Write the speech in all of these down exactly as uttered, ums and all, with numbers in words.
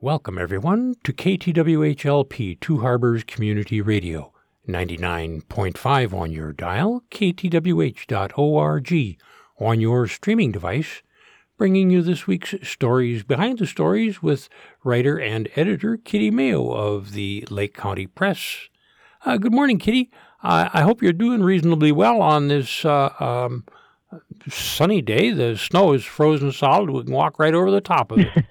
Welcome, everyone, to K T W H L P Two Harbors Community Radio, ninety-nine point five on your dial, k t w h dot org on your streaming device, bringing you this week's Stories Behind the Stories with writer and editor Kitty Mayo of the Lake County Press. Uh, good morning, Kitty. Uh, I hope you're doing reasonably well on this uh, um, sunny day. The snow is frozen solid. We can walk right over the top of it.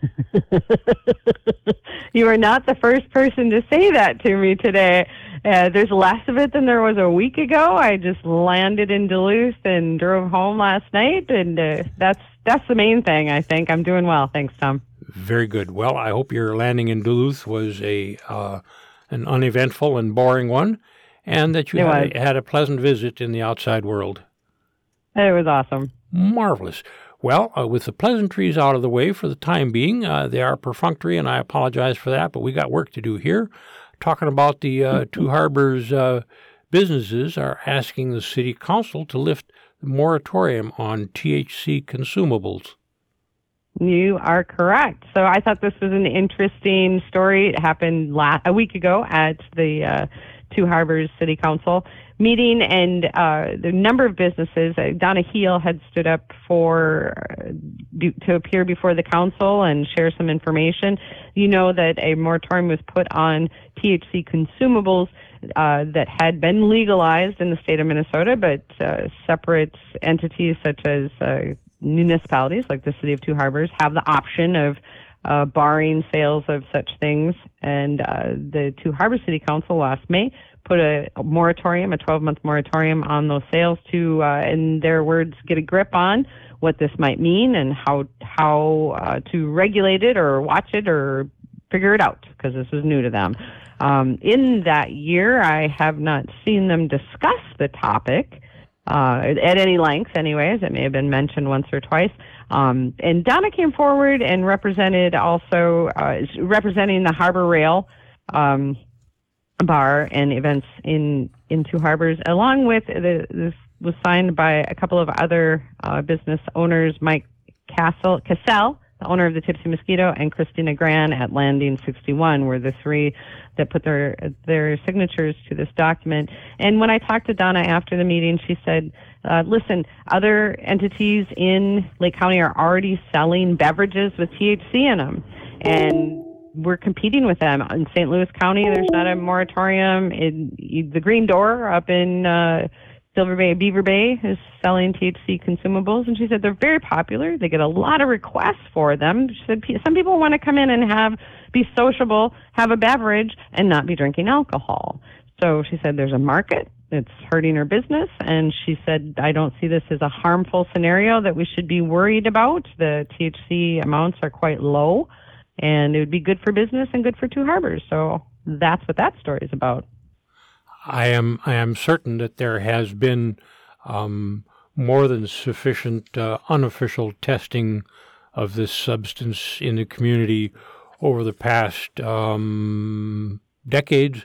You are not the first person to say that to me today. Uh, there's less of it than there was a week ago. I just landed in Duluth and drove home last night, and uh, that's that's the main thing, I think. I'm doing well. Thanks, Tom. Very good. Well, I hope your landing in Duluth was a uh, an uneventful and boring one, and that you had a, had a pleasant visit in the outside world. It was awesome. Marvelous. Well, uh, with the pleasantries out of the way for the time being, uh, they are perfunctory, and I apologize for that, but we got work to do here. Talking about the uh, Two Harbors uh, businesses are asking the City Council to lift the moratorium on T H C consumables. You are correct. So I thought this was an interesting story. It happened last, a week ago at the uh, Two Harbors City Council meeting, and uh, the number of businesses, uh, Donna Heel had stood up for uh, be, to appear before the council and share some information. You know that a moratorium was put on T H C consumables uh, that had been legalized in the state of Minnesota, but uh, separate entities such as uh, municipalities like the City of Two Harbors have the option of uh, barring sales of such things. And uh, the Two Harbors City Council last May put a moratorium, a twelve-month moratorium on those sales to, uh, in their words, get a grip on what this might mean and how how uh, to regulate it or watch it or figure it out, because this was new to them. Um, in that year, I have not seen them discuss the topic uh, at any length anyways. It may have been mentioned once or twice. Um, and Donna came forward and represented also, uh, representing the Harbor Rail um bar and events in, in Two Harbors, along with the, this was signed by a couple of other uh, business owners, Mike Castle, Cassell, the owner of the Tipsy Mosquito, and Christina Gran at Landing sixty-one were the three that put their their signatures to this document. And when I talked to Donna after the meeting, she said, uh, listen, other entities in Lake County are already selling beverages with T H C in them, and we're competing with them. In Saint Louis County, there's not a moratorium. In the Green Door up in uh, Silver Bay, Beaver Bay, is selling T H C consumables. And she said they're very popular. They get a lot of requests for them. She said some people want to come in and have be sociable, have a beverage, and not be drinking alcohol. So she said there's a market. It's hurting her business. And she said, I don't see this as a harmful scenario that we should be worried about. The T H C amounts are quite low, and it would be good for business and good for Two Harbors. So that's what that story is about. I am I am certain that there has been um, more than sufficient uh, unofficial testing of this substance in the community over the past um, decades,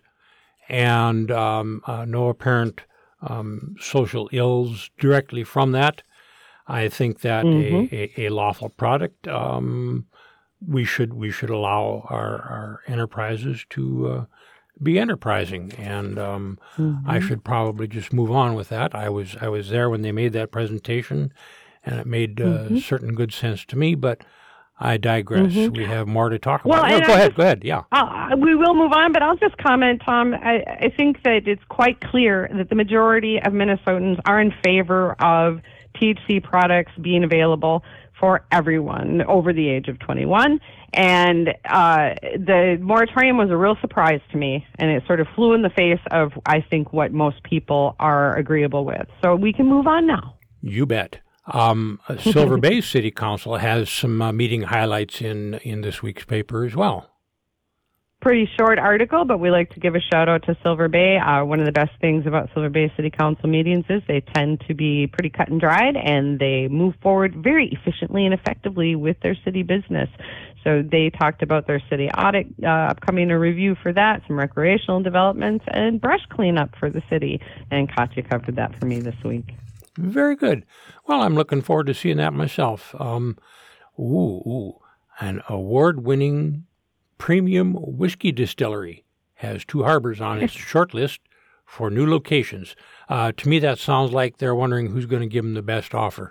and um, uh, no apparent um, social ills directly from that. I think that mm-hmm. a, a, a lawful product um, we should we should allow our, our enterprises to uh, be enterprising, and um, mm-hmm. I should probably just move on with that. I was I was there when they made that presentation, and it made uh, mm-hmm. certain good sense to me. But I digress. Mm-hmm. We have more to talk well, about. No, go I ahead. Just, go ahead. Yeah. Uh, we will move on, but I'll just comment, Tom. I, I think that it's quite clear that the majority of Minnesotans are in favor of T H C products being available for everyone over the age of twenty-one. And uh, the moratorium was a real surprise to me, and it sort of flew in the face of, I think, what most people are agreeable with. So we can move on now. You bet. Um, Silver Bay City Council has some uh, meeting highlights in, in this week's paper as well. Pretty short article, but we like to give a shout out to Silver Bay. Uh, one of the best things about Silver Bay City Council meetings is they tend to be pretty cut and dried, and they move forward very efficiently and effectively with their city business. So they talked about their city audit, uh, upcoming a review for that, some recreational developments, and brush cleanup for the city. And Katya covered that for me this week. Very good. Well, I'm looking forward to seeing that myself. Um, ooh, ooh, an award-winning Premium Whiskey Distillery has Two Harbors on its short list for new locations. Uh, to me, that sounds like they're wondering who's going to give them the best offer.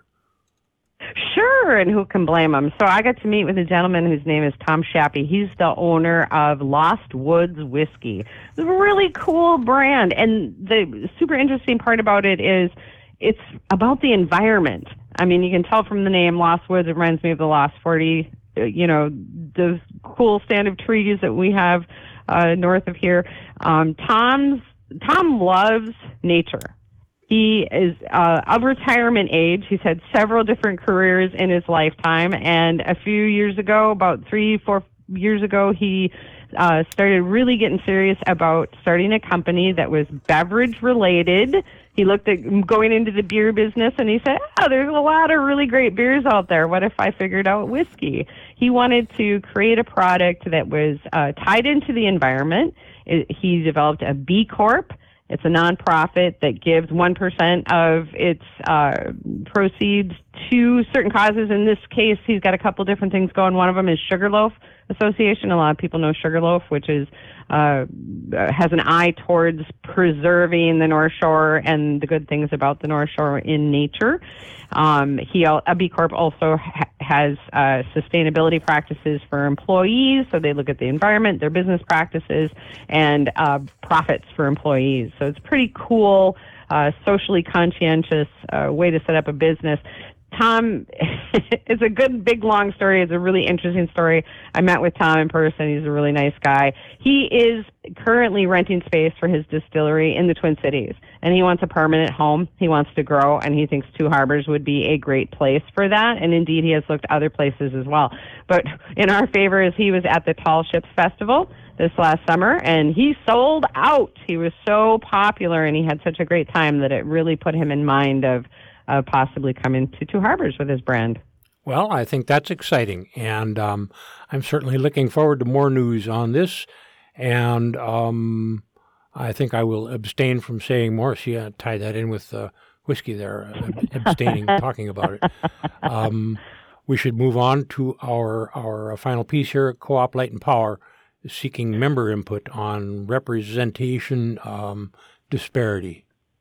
Sure, and who can blame them? So I got to meet with a gentleman whose name is Tom Shappy. He's the owner of Lost Woods Whiskey. It's a really cool brand, and the super interesting part about it is it's about the environment. I mean, you can tell from the name Lost Woods, it reminds me of the Lost forty, you know, those cool stand of trees that we have uh, north of here. Um, Tom's Tom loves nature. He is uh, of retirement age. He's had several different careers in his lifetime. And a few years ago, about three, four years ago, he uh, started really getting serious about starting a company that was beverage related. He looked at going into the beer business and he said, oh, there's a lot of really great beers out there. What if I figured out whiskey? He wanted to create a product that was uh, tied into the environment. It, he developed a B Corp. It's a nonprofit that gives one percent of its uh, proceeds to certain causes. In this case, he's got a couple different things going. One of them is Sugarloaf Association. A lot of people know Sugarloaf, which is uh, has an eye towards preserving the North Shore and the good things about the North Shore in nature. Um, he, a B Corp also ha- has uh, sustainability practices for employees, so they look at the environment, their business practices, and uh, profits for employees. So it's a pretty cool, uh, socially conscientious uh, way to set up a business. Tom, it's a good, big, long story. It's a really interesting story. I met with Tom in person. He's a really nice guy. He is currently renting space for his distillery in the Twin Cities, and he wants a permanent home. He wants to grow, and he thinks Two Harbors would be a great place for that, and indeed he has looked other places as well. But in our favor is he was at the Tall Ships Festival this last summer, and he sold out. He was so popular, and he had such a great time that it really put him in mind of Uh, possibly come into Two Harbors with his brand. Well, I think that's exciting, and um, I'm certainly looking forward to more news on this, and um, I think I will abstain from saying more. See, I tied that in with uh, whiskey there, uh, abstaining, talking about it. Um, we should move on to our, our final piece here, Co-op Light and Power, seeking member input on representation um, disparity.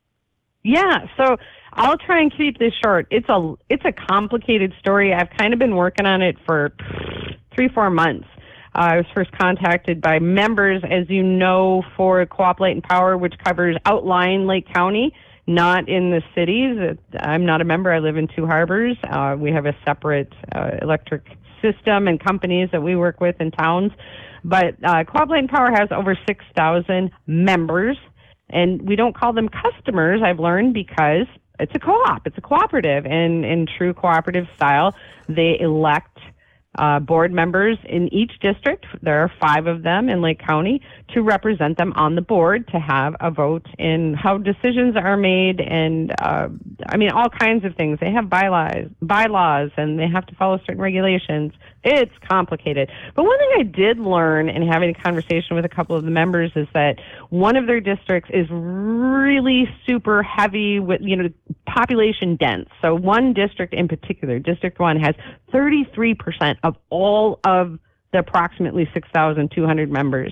Yeah, so I'll try and keep this short. It's a it's a complicated story. I've kind of been working on it for three, four months. Uh, I was first contacted by members, as you know, for Co-op Light and Power, which covers outlying Lake County, not in the cities. I'm not a member. I live in Two Harbors. Uh, we have a separate uh, electric system and companies that we work with in towns. But uh, Co-op Light and Power has over six thousand members. And we don't call them customers, I've learned, because it's a co-op. It's a cooperative. And in true cooperative style, they elect uh, board members in each district. There are five of them in Lake County to represent them on the board, to have a vote in how decisions are made, and uh, I mean, all kinds of things. They have bylaws, bylaws, and they have to follow certain regulations. It's complicated. But one thing I did learn in having a conversation with a couple of the members is that one of their districts is really super heavy with, you know, population dense. So one district in particular, District one, has thirty-three percent of all of the approximately six thousand two hundred members.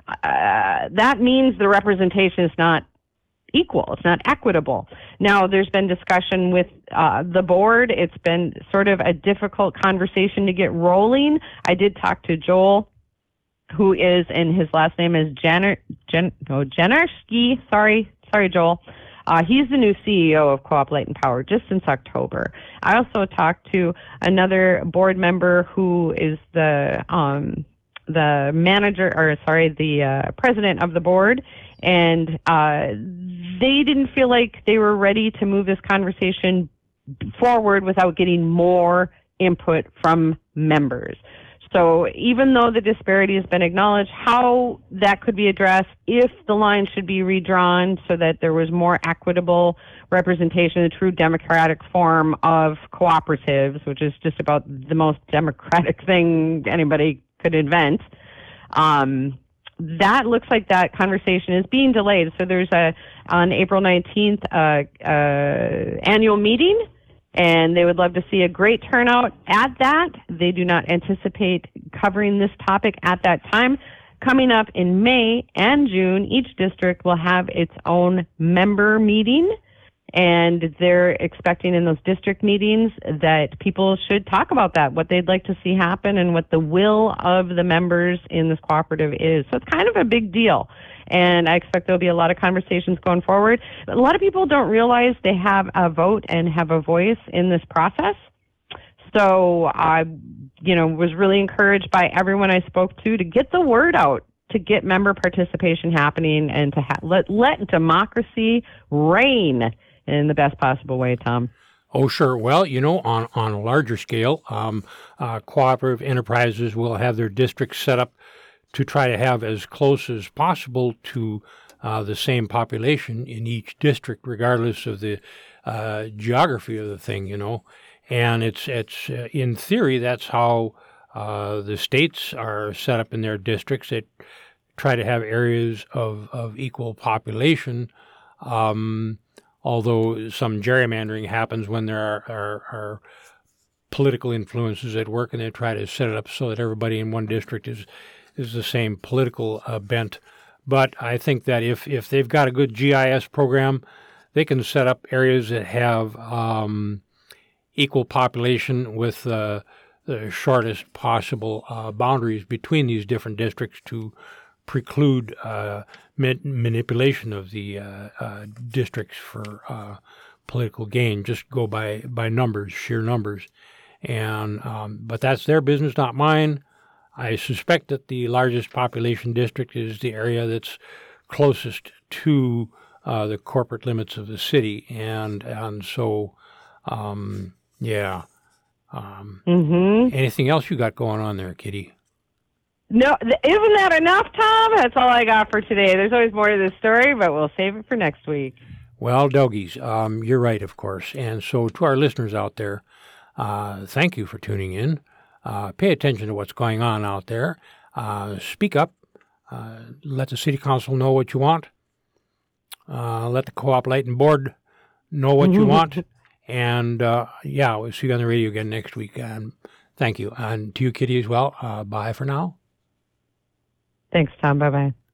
Uh, that means the representation is not equal. It's not equitable. Now, there's been discussion with uh, the board. It's been sort of a difficult conversation to get rolling. I did talk to Joel, who is, and his last name is Jenner, Jen, oh, Jennerski. Sorry, sorry, Joel. Uh, he's the new C E O of Co-op Light and Power just since October. I also talked to another board member who is the um, the manager, or sorry, the uh, president of the board, and uh, they didn't feel like they were ready to move this conversation forward without getting more input from members. So even though the disparity has been acknowledged, how that could be addressed, if the line should be redrawn so that there was more equitable representation, a true democratic form of cooperatives, which is just about the most democratic thing anybody could invent. Um, that looks like that conversation is being delayed. So there's a, on April nineteenth, uh, uh, annual meeting, and they would love to see a great turnout at that. They do not anticipate covering this topic at that time. Coming up in May and June, each district will have its own member meeting, and they're expecting in those district meetings that people should talk about that, what they'd like to see happen and what the will of the members in this cooperative is. So it's kind of a big deal, and I expect there'll be a lot of conversations going forward. A lot of people don't realize they have a vote and have a voice in this process. So I, you know, was really encouraged by everyone I spoke to to get the word out, to get member participation happening, and to ha- let let democracy reign in the best possible way, Tom. Oh, sure. Well, you know, on, on a larger scale, um, uh, cooperative enterprises will have their districts set up to try to have as close as possible to uh, the same population in each district, regardless of the uh, geography of the thing, you know. And it's, it's uh, in theory, that's how uh, the states are set up in their districts. They try to have areas of, of equal population, um, although some gerrymandering happens when there are, are, are political influences at work, and they try to set it up so that everybody in one district is is the same political uh, bent. But I think that if, if they've got a good G I S program, they can set up areas that have um, equal population with uh, the shortest possible uh, boundaries between these different districts to preclude uh, ma- manipulation of the uh, uh, districts for uh, political gain. Just go by, by numbers, sheer numbers. And um, but that's their business, not mine. I suspect that the largest population district is the area that's closest to uh, the corporate limits of the city, and and so, um, yeah. Um, Mm-hmm. Anything else you got going on there, Kitty? No, th- isn't that enough, Tom? That's all I got for today. There's always more to this story, but we'll save it for next week. Well, doggies, um, you're right, of course. And so to our listeners out there, uh, thank you for tuning in. Uh, pay attention to what's going on out there. Uh, speak up. Uh, let the city council know what you want. Uh, let the co-op lighting board know what you want. And, uh, yeah, we'll see you on the radio again next week. And thank you. And to you, Kitty, as well. Uh, bye for now. Thanks, Tom. Bye-bye.